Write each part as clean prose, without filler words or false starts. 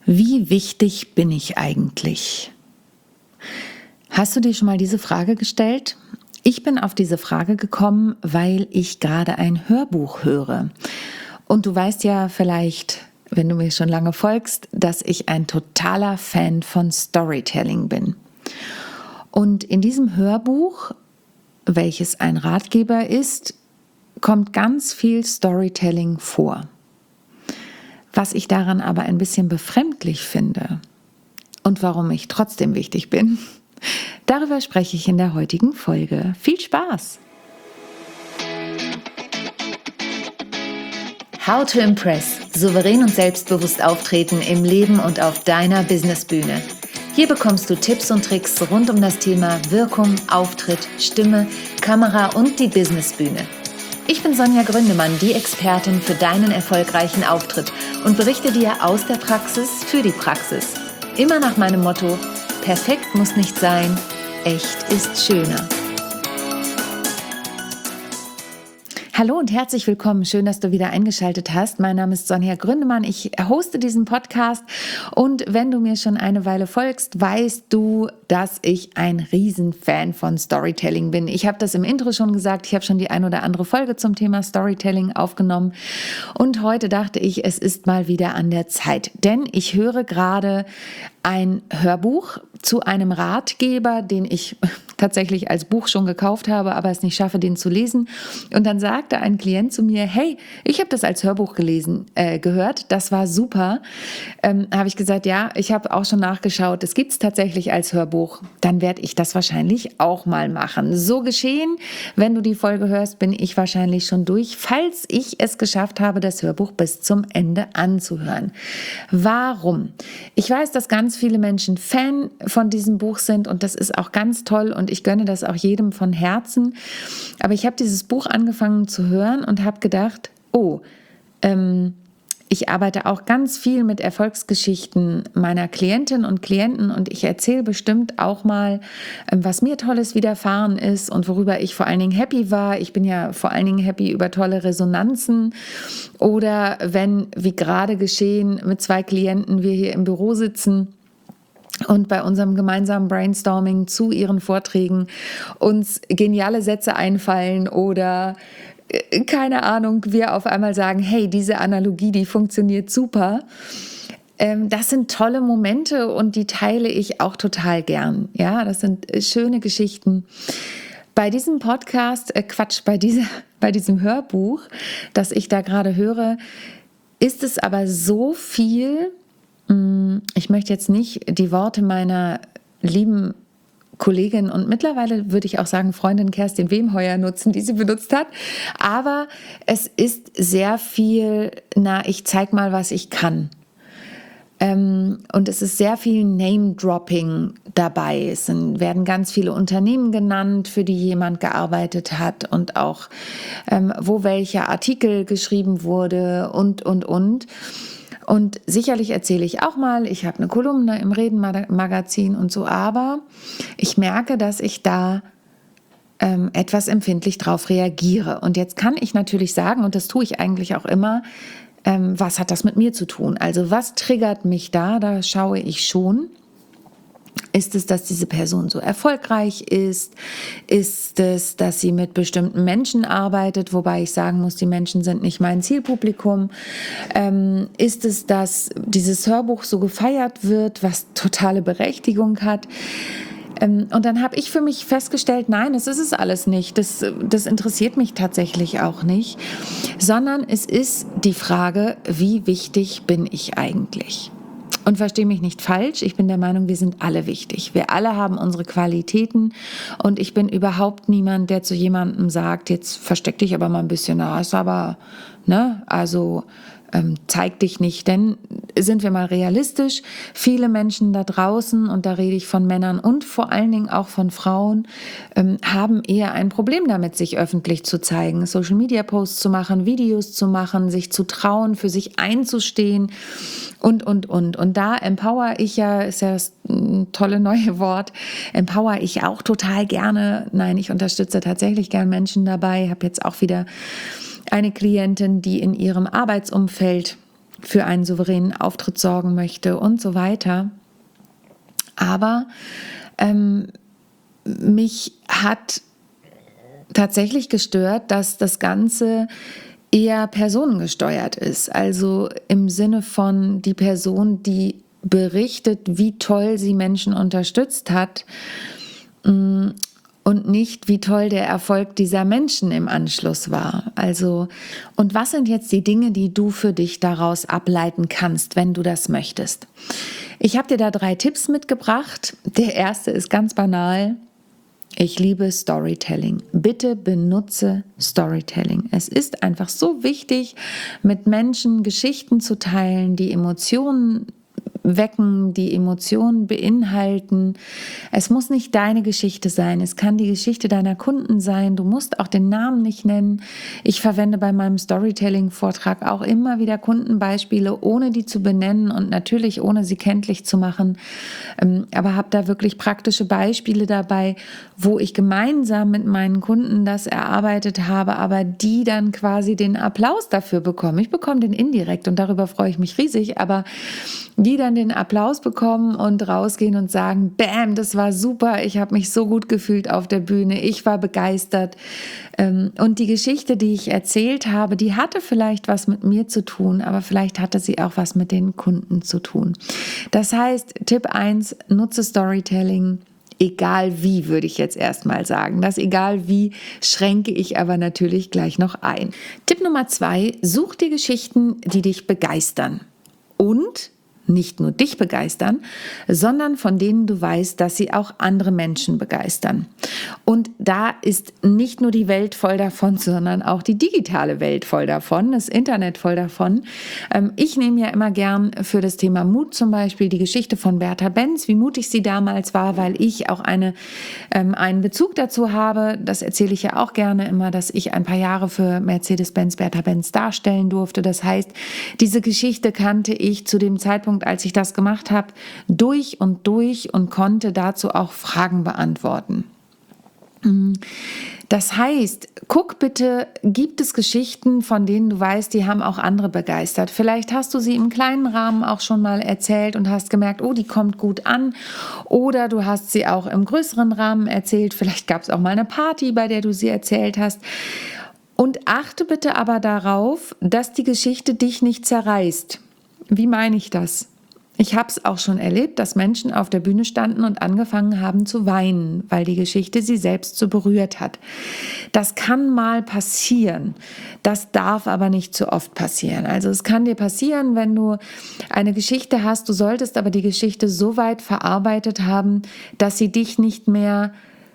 Wie wichtig bin ich eigentlich? Hast du dir schon mal diese Frage gestellt? Ich bin auf diese Frage gekommen, weil ich gerade ein Hörbuch höre. Und du weißt ja vielleicht, wenn du mir schon lange folgst, dass ich ein totaler Fan von Storytelling bin. Und in diesem Hörbuch, welches ein Ratgeber ist, kommt ganz viel Storytelling vor. Was ich daran aber ein bisschen befremdlich finde und warum ich trotzdem wichtig bin, darüber spreche ich in der heutigen Folge. Viel Spaß! How to Impress. Souverän und selbstbewusst auftreten im Leben und auf deiner Businessbühne. Hier bekommst du Tipps und Tricks rund um das Thema Wirkung, Auftritt, Stimme, Kamera und die Businessbühne. Ich bin Sonja Gründemann, die Expertin für deinen erfolgreichen Auftritt und berichte dir aus der Praxis für die Praxis. Immer nach meinem Motto: Perfekt muss nicht sein, echt ist schöner. Hallo und herzlich willkommen. Schön, dass du wieder eingeschaltet hast. Mein Name ist Sonja Gründemann. Ich hoste diesen Podcast und wenn du mir schon eine Weile folgst, weißt du, dass ich ein Riesenfan von Storytelling bin. Ich habe das im Intro schon gesagt. Ich habe schon die ein oder andere Folge zum Thema Storytelling aufgenommen und heute dachte ich, es ist mal wieder an der Zeit, denn ich höre gerade ein Hörbuch zu einem Ratgeber, den ich tatsächlich als Buch schon gekauft habe, aber es nicht schaffe, den zu lesen. Und dann sagte ein Klient zu mir: Hey, ich habe das als Hörbuch gehört, das war super. Habe ich gesagt, ja, ich habe auch schon nachgeschaut, es gibt es tatsächlich als Hörbuch. Dann werde ich das wahrscheinlich auch mal machen. So geschehen, wenn du die Folge hörst, bin ich wahrscheinlich schon durch, falls ich es geschafft habe, das Hörbuch bis zum Ende anzuhören. Warum? Ich weiß, dass ganz viele Menschen Fan von diesem Buch sind und das ist auch ganz toll und ich gönne das auch jedem von Herzen. Aber ich habe dieses Buch angefangen zu hören und habe gedacht, ich arbeite auch ganz viel mit Erfolgsgeschichten meiner Klientinnen und Klienten und ich erzähle bestimmt auch mal, was mir Tolles widerfahren ist und worüber ich vor allen Dingen happy war. Ich bin ja vor allen Dingen happy über tolle Resonanzen oder wenn, wie gerade geschehen, mit 2 Klienten wir hier im Büro sitzen und bei unserem gemeinsamen Brainstorming zu ihren Vorträgen uns geniale Sätze einfallen oder keine Ahnung, wir auf einmal sagen, hey, diese Analogie, die funktioniert super. Das sind tolle Momente und die teile ich auch total gern. Ja, das sind schöne Geschichten. Bei diesem Podcast, bei diesem Hörbuch, das ich da gerade höre, ist es aber so viel. Ich möchte jetzt nicht die Worte meiner lieben Kollegin und mittlerweile würde ich auch sagen Freundin Kerstin Wemheuer nutzen, die sie benutzt hat. Aber es ist sehr viel, ich zeig mal, was ich kann. Und es ist sehr viel Name-Dropping dabei. Werden ganz viele Unternehmen genannt, für die jemand gearbeitet hat und auch, wo welcher Artikel geschrieben wurde und. Und sicherlich erzähle ich auch mal, ich habe eine Kolumne im Reden-Magazin und so, aber ich merke, dass ich da etwas empfindlich drauf reagiere. Und jetzt kann ich natürlich sagen, und das tue ich eigentlich auch immer, was hat das mit mir zu tun? Also was triggert mich da? Da schaue ich schon. Ist es, dass diese Person so erfolgreich ist? Ist es, dass sie mit bestimmten Menschen arbeitet, wobei ich sagen muss, die Menschen sind nicht mein Zielpublikum? Ist es, dass dieses Hörbuch so gefeiert wird, was totale Berechtigung hat? Und dann habe ich für mich festgestellt, nein, das ist es alles nicht. Das interessiert mich tatsächlich auch nicht, sondern es ist die Frage, wie wichtig bin ich eigentlich? Und verstehe mich nicht falsch, ich bin der Meinung, wir sind alle wichtig. Wir alle haben unsere Qualitäten und ich bin überhaupt niemand, der zu jemandem sagt, jetzt versteck dich aber mal ein bisschen, ist aber, zeig dich nicht, denn sind wir mal realistisch, viele Menschen da draußen, und da rede ich von Männern und vor allen Dingen auch von Frauen, haben eher ein Problem damit, sich öffentlich zu zeigen, Social-Media-Posts zu machen, Videos zu machen, sich zu trauen, für sich einzustehen und. Und da empower ich ja, ist ja das tolle neue Wort, empower ich auch total gerne. Nein, ich unterstütze tatsächlich gern Menschen dabei, habe jetzt auch wieder eine Klientin, die in ihrem Arbeitsumfeld für einen souveränen Auftritt sorgen möchte und so weiter. Aber mich hat tatsächlich gestört, dass das Ganze eher personengesteuert ist. Also im Sinne von die Person, die berichtet, wie toll sie Menschen unterstützt hat, und nicht, wie toll der Erfolg dieser Menschen im Anschluss war. Also, und was sind jetzt die Dinge, die du für dich daraus ableiten kannst, wenn du das möchtest? Ich habe dir da 3 Tipps mitgebracht. Der erste ist ganz banal. Ich liebe Storytelling. Bitte benutze Storytelling. Es ist einfach so wichtig, mit Menschen Geschichten zu teilen, die Emotionen wecken, die Emotionen beinhalten. Es muss nicht deine Geschichte sein, es kann die Geschichte deiner Kunden sein. Du musst auch den Namen nicht nennen. Ich verwende bei meinem Storytelling-Vortrag auch immer wieder Kundenbeispiele, ohne die zu benennen und natürlich ohne sie kenntlich zu machen. Aber habe da wirklich praktische Beispiele dabei, wo ich gemeinsam mit meinen Kunden das erarbeitet habe, aber die dann quasi den Applaus dafür bekommen. Ich bekomme den indirekt und darüber freue ich mich riesig, aber die dann den Applaus bekommen und rausgehen und sagen, bam, das war super, ich habe mich so gut gefühlt auf der Bühne, ich war begeistert. Und die Geschichte, die ich erzählt habe, die hatte vielleicht was mit mir zu tun, aber vielleicht hatte sie auch was mit den Kunden zu tun. Das heißt, Tipp 1, nutze Storytelling. Egal wie, würde ich jetzt erstmal sagen. Das egal wie schränke ich aber natürlich gleich noch ein. Tipp Nummer 2, such dir Geschichten, die dich begeistern. Und nicht nur dich begeistern, sondern von denen du weißt, dass sie auch andere Menschen begeistern. Und da ist nicht nur die Welt voll davon, sondern auch die digitale Welt voll davon, das Internet voll davon. Ich nehme ja immer gern für das Thema Mut zum Beispiel die Geschichte von Bertha Benz, wie mutig sie damals war, weil ich auch einen Bezug dazu habe. Das erzähle ich ja auch gerne immer, dass ich ein paar Jahre für Mercedes-Benz Bertha Benz darstellen durfte. Das heißt, diese Geschichte kannte ich zu dem Zeitpunkt, als ich das gemacht habe, durch und konnte dazu auch Fragen beantworten. Das heißt, guck bitte, gibt es Geschichten, von denen du weißt, die haben auch andere begeistert. Vielleicht hast du sie im kleinen Rahmen auch schon mal erzählt und hast gemerkt, oh, die kommt gut an. Oder du hast sie auch im größeren Rahmen erzählt. Vielleicht gab es auch mal eine Party, bei der du sie erzählt hast. Und achte bitte aber darauf, dass die Geschichte dich nicht zerreißt. Wie meine ich das? Ich habe es auch schon erlebt, dass Menschen auf der Bühne standen und angefangen haben zu weinen, weil die Geschichte sie selbst so berührt hat. Das kann mal passieren, das darf aber nicht zu oft passieren. Also es kann dir passieren, wenn du eine Geschichte hast, du solltest aber die Geschichte so weit verarbeitet haben, dass sie dich nicht mehr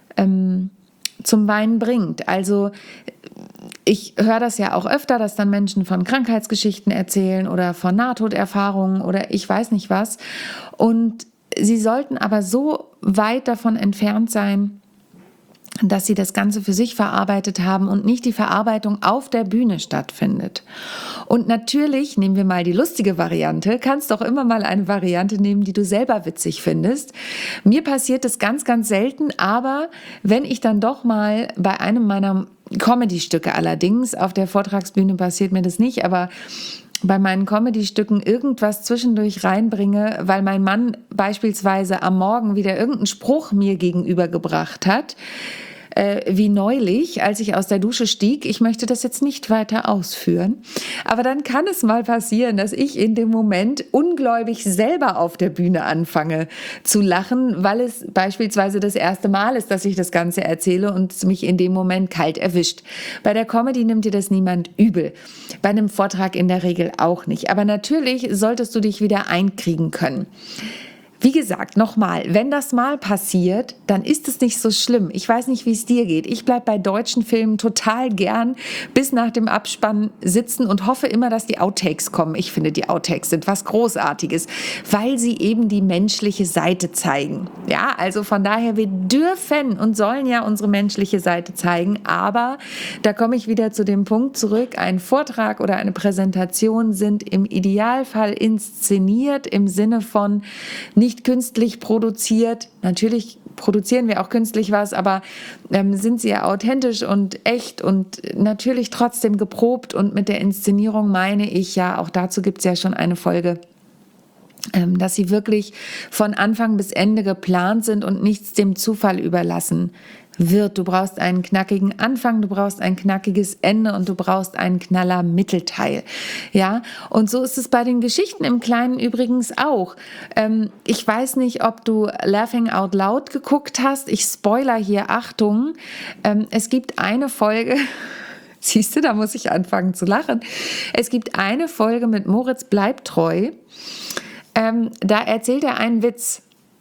zum Weinen bringt. Also ich höre das ja auch öfter, dass dann Menschen von Krankheitsgeschichten erzählen oder von Nahtoderfahrungen oder ich weiß nicht was. Und sie sollten aber so weit davon entfernt sein, dass sie das Ganze für sich verarbeitet haben und nicht die Verarbeitung auf der Bühne stattfindet. Und natürlich, nehmen wir mal die lustige Variante, kannst auch immer mal eine Variante nehmen, die du selber witzig findest. Mir passiert das ganz, ganz selten, aber wenn ich dann doch mal bei einem meiner Comedy-Stücke allerdings, auf der Vortragsbühne passiert mir das nicht, aber bei meinen Comedy-Stücken irgendwas zwischendurch reinbringe, weil mein Mann beispielsweise am Morgen wieder irgendeinen Spruch mir gegenübergebracht hat, wie neulich, als ich aus der Dusche stieg. Ich möchte das jetzt nicht weiter ausführen, aber dann kann es mal passieren, dass ich in dem Moment ungläubig selber auf der Bühne anfange zu lachen, weil es beispielsweise das erste Mal ist, dass ich das Ganze erzähle und es mich in dem Moment kalt erwischt. Bei der Comedy nimmt dir das niemand übel, bei einem Vortrag in der Regel auch nicht. Aber natürlich solltest du dich wieder einkriegen können. Wie gesagt, nochmal, wenn das mal passiert, dann ist es nicht so schlimm. Ich weiß nicht, wie es dir geht. Ich bleibe bei deutschen Filmen total gern bis nach dem Abspann sitzen und hoffe immer, dass die Outtakes kommen. Ich finde, die Outtakes sind was Großartiges, weil sie eben die menschliche Seite zeigen. Ja, also von daher, wir dürfen und sollen ja unsere menschliche Seite zeigen, aber da komme ich wieder zu dem Punkt zurück, ein Vortrag oder eine Präsentation sind im Idealfall inszeniert im Sinne von nicht künstlich produziert. Natürlich produzieren wir auch künstlich was, aber sind sie ja authentisch und echt und natürlich trotzdem geprobt. Und mit der Inszenierung meine ich ja, auch dazu gibt es ja schon eine Folge, dass sie wirklich von Anfang bis Ende geplant sind und nichts dem Zufall überlassen wird. Du brauchst einen knackigen Anfang, du brauchst ein knackiges Ende und du brauchst einen knaller Mittelteil. Ja, und so ist es bei den Geschichten im Kleinen übrigens auch. Ich weiß nicht, ob du Laughing Out Loud geguckt hast. Ich spoiler hier, Achtung. Es gibt eine Folge, siehst du, da muss ich anfangen zu lachen. Es gibt eine Folge mit Moritz bleibt treu. Da erzählt er einen Witz.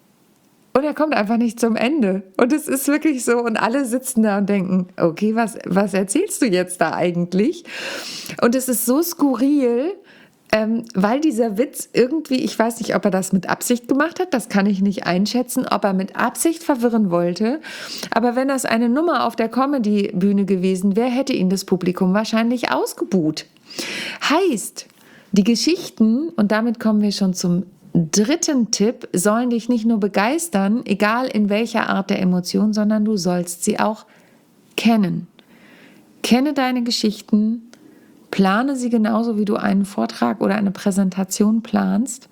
Und er kommt einfach nicht zum Ende. Und es ist wirklich so. Und alle sitzen da und denken, okay, was erzählst du jetzt da eigentlich? Und es ist so skurril, weil dieser Witz irgendwie, ich weiß nicht, ob er das mit Absicht gemacht hat, das kann ich nicht einschätzen, ob er mit Absicht verwirren wollte. Aber wenn das eine Nummer auf der Comedy-Bühne gewesen wäre, hätte ihn das Publikum wahrscheinlich ausgebuht. Heißt, die Geschichten, und damit kommen wir schon zum dritten Tipp, sollen dich nicht nur begeistern, egal in welcher Art der Emotion, sondern du sollst sie auch kennen. Kenne deine Geschichten, plane sie genauso, wie du einen Vortrag oder eine Präsentation planst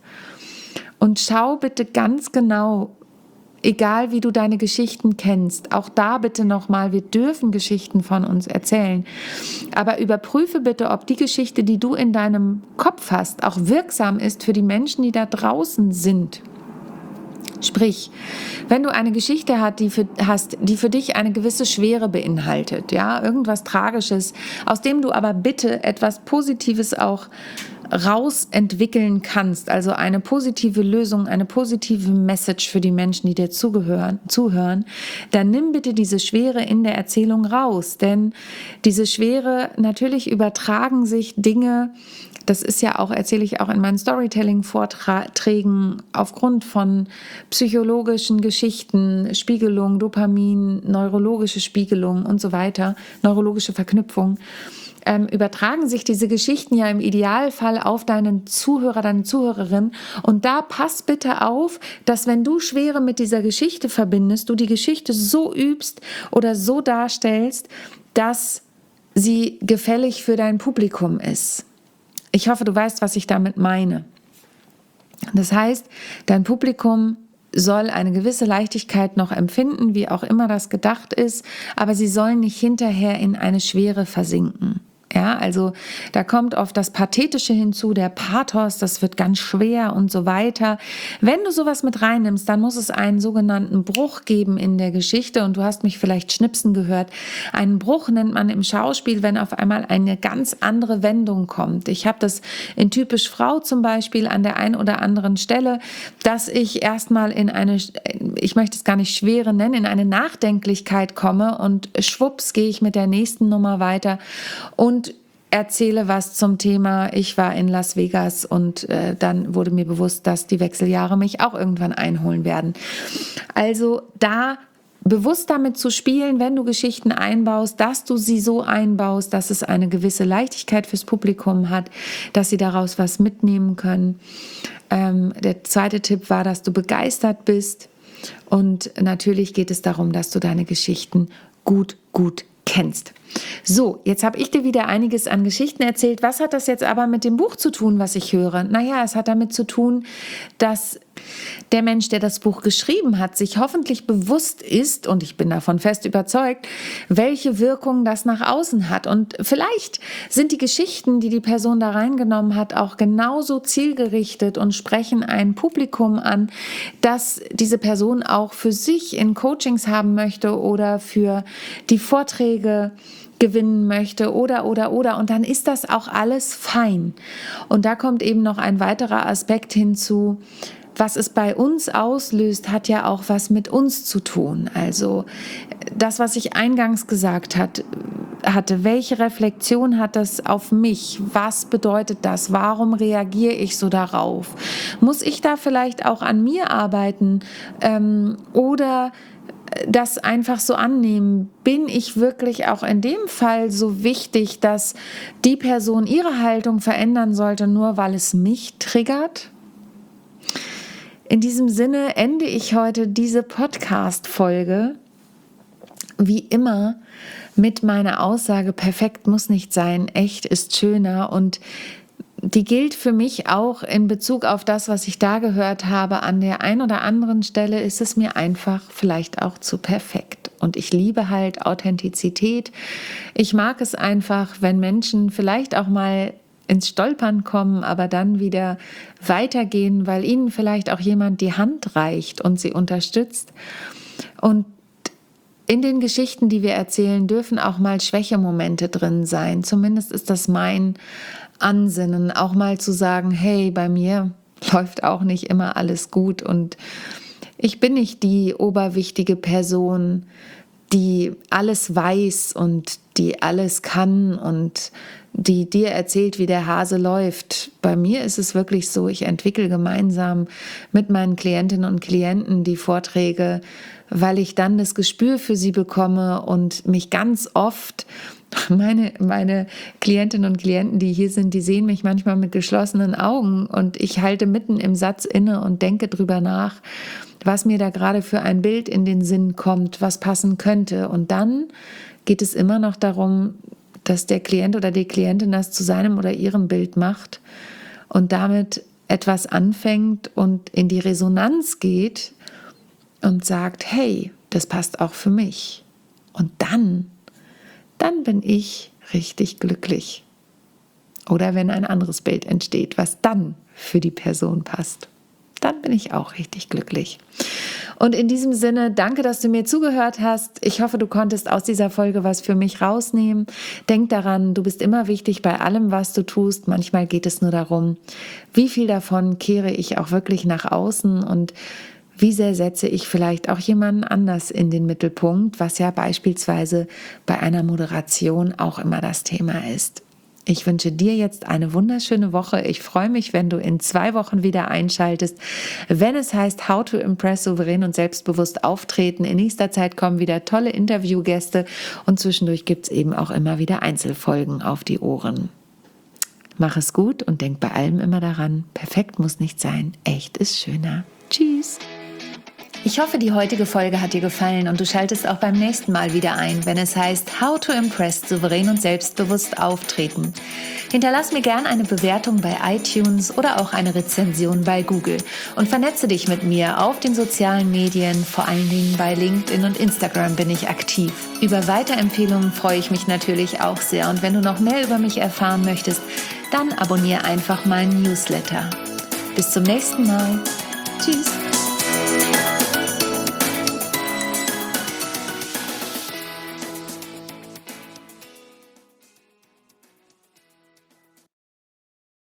und schau bitte ganz genau, egal wie du deine Geschichten kennst, auch da bitte nochmal, wir dürfen Geschichten von uns erzählen, aber überprüfe bitte, ob die Geschichte, die du in deinem Kopf hast, auch wirksam ist für die Menschen, die da draußen sind. Sprich, wenn du eine Geschichte hast, die für dich eine gewisse Schwere beinhaltet, ja, irgendwas Tragisches, aus dem du aber bitte etwas Positives auch rausentwickeln kannst, also eine positive Lösung, eine positive Message für die Menschen, die dir zuhören, dann nimm bitte diese Schwere in der Erzählung raus, denn diese Schwere, natürlich übertragen sich Dinge, das ist ja auch, erzähle ich auch in meinen Storytelling-Vorträgen, aufgrund von psychologischen Geschichten, Spiegelung, Dopamin, neurologische Spiegelung und so weiter, neurologische Verknüpfung, übertragen sich diese Geschichten ja im Idealfall auf deinen Zuhörer, deine Zuhörerin. Und da pass bitte auf, dass wenn du Schwere mit dieser Geschichte verbindest, du die Geschichte so übst oder so darstellst, dass sie gefällig für dein Publikum ist. Ich hoffe, du weißt, was ich damit meine. Das heißt, dein Publikum soll eine gewisse Leichtigkeit noch empfinden, wie auch immer das gedacht ist, aber sie sollen nicht hinterher in eine Schwere versinken. Ja, also da kommt oft das Pathetische hinzu, der Pathos, das wird ganz schwer und so weiter. Wenn du sowas mit reinnimmst, dann muss es einen sogenannten Bruch geben in der Geschichte und du hast mich vielleicht schnipsen gehört. Einen Bruch nennt man im Schauspiel, wenn auf einmal eine ganz andere Wendung kommt. Ich habe das in Typisch Frau zum Beispiel an der einen oder anderen Stelle, dass ich erstmal in eine, ich möchte es gar nicht Schwere nennen, in eine Nachdenklichkeit komme und schwupps gehe ich mit der nächsten Nummer weiter und erzähle was zum Thema, ich war in Las Vegas und dann wurde mir bewusst, dass die Wechseljahre mich auch irgendwann einholen werden. Also da bewusst damit zu spielen, wenn du Geschichten einbaust, dass du sie so einbaust, dass es eine gewisse Leichtigkeit fürs Publikum hat, dass sie daraus was mitnehmen können. Der zweite Tipp war, dass du begeistert bist und natürlich geht es darum, dass du deine Geschichten gut kennst. So, jetzt habe ich dir wieder einiges an Geschichten erzählt. Was hat das jetzt aber mit dem Buch zu tun, was ich höre? Naja, es hat damit zu tun, dass der Mensch, der das Buch geschrieben hat, sich hoffentlich bewusst ist, und ich bin davon fest überzeugt, welche Wirkung das nach außen hat. Und vielleicht sind die Geschichten, die die Person da reingenommen hat, auch genauso zielgerichtet und sprechen ein Publikum an, das diese Person auch für sich in Coachings haben möchte oder für die Vorträge gewinnen möchte oder. Und dann ist das auch alles fein. Und da kommt eben noch ein weiterer Aspekt hinzu. Was es bei uns auslöst, hat ja auch was mit uns zu tun. Also das, was ich eingangs gesagt hatte, welche Reflexion hat das auf mich? Was bedeutet das? Warum reagiere ich so darauf? Muss ich da vielleicht auch an mir arbeiten oder das einfach so annehmen? Bin ich wirklich auch in dem Fall so wichtig, dass die Person ihre Haltung verändern sollte, nur weil es mich triggert? In diesem Sinne ende ich heute diese Podcast-Folge wie immer mit meiner Aussage: Perfekt muss nicht sein, echt ist schöner. Und die gilt für mich auch in Bezug auf das, was ich da gehört habe. An der einen oder anderen Stelle ist es mir einfach vielleicht auch zu perfekt. Und ich liebe halt Authentizität. Ich mag es einfach, wenn Menschen vielleicht auch mal ins Stolpern kommen, aber dann wieder weitergehen, weil ihnen vielleicht auch jemand die Hand reicht und sie unterstützt. Und in den Geschichten, die wir erzählen, dürfen auch mal Schwächemomente drin sein. Zumindest ist das mein Ansinnen, auch mal zu sagen: Hey, bei mir läuft auch nicht immer alles gut und ich bin nicht die oberwichtige Person, die alles weiß und die alles kann und die dir erzählt, wie der Hase läuft. Bei mir ist es wirklich so, ich entwickle gemeinsam mit meinen Klientinnen und Klienten die Vorträge, weil ich dann das Gespür für sie bekomme und mich ganz oft, meine Klientinnen und Klienten, die hier sind, die sehen mich manchmal mit geschlossenen Augen und ich halte mitten im Satz inne und denke drüber nach, was mir da gerade für ein Bild in den Sinn kommt, was passen könnte. Und dann geht es immer noch darum, dass der Klient oder die Klientin das zu seinem oder ihrem Bild macht und damit etwas anfängt und in die Resonanz geht und sagt: Hey, das passt auch für mich. Und dann bin ich richtig glücklich. Oder wenn ein anderes Bild entsteht, was dann für die Person passt, dann bin ich auch richtig glücklich. Und in diesem Sinne, danke, dass du mir zugehört hast. Ich hoffe, du konntest aus dieser Folge was für mich rausnehmen. Denk daran, du bist immer wichtig bei allem, was du tust. Manchmal geht es nur darum, wie viel davon kehre ich auch wirklich nach außen und wie sehr setze ich vielleicht auch jemanden anders in den Mittelpunkt, was ja beispielsweise bei einer Moderation auch immer das Thema ist. Ich wünsche dir jetzt eine wunderschöne Woche. Ich freue mich, wenn du in 2 Wochen wieder einschaltest, wenn es heißt How to Impress souverän und selbstbewusst auftreten. In nächster Zeit kommen wieder tolle Interviewgäste und zwischendurch gibt es eben auch immer wieder Einzelfolgen auf die Ohren. Mach es gut und denk bei allem immer daran: Perfekt muss nicht sein, echt ist schöner. Tschüss. Ich hoffe, die heutige Folge hat dir gefallen und du schaltest auch beim nächsten Mal wieder ein, wenn es heißt How to Impress souverän und selbstbewusst auftreten. Hinterlass mir gern eine Bewertung bei iTunes oder auch eine Rezension bei Google und vernetze dich mit mir auf den sozialen Medien, vor allen Dingen bei LinkedIn und Instagram bin ich aktiv. Über Weiterempfehlungen freue ich mich natürlich auch sehr und wenn du noch mehr über mich erfahren möchtest, dann abonniere einfach meinen Newsletter. Bis zum nächsten Mal. Tschüss.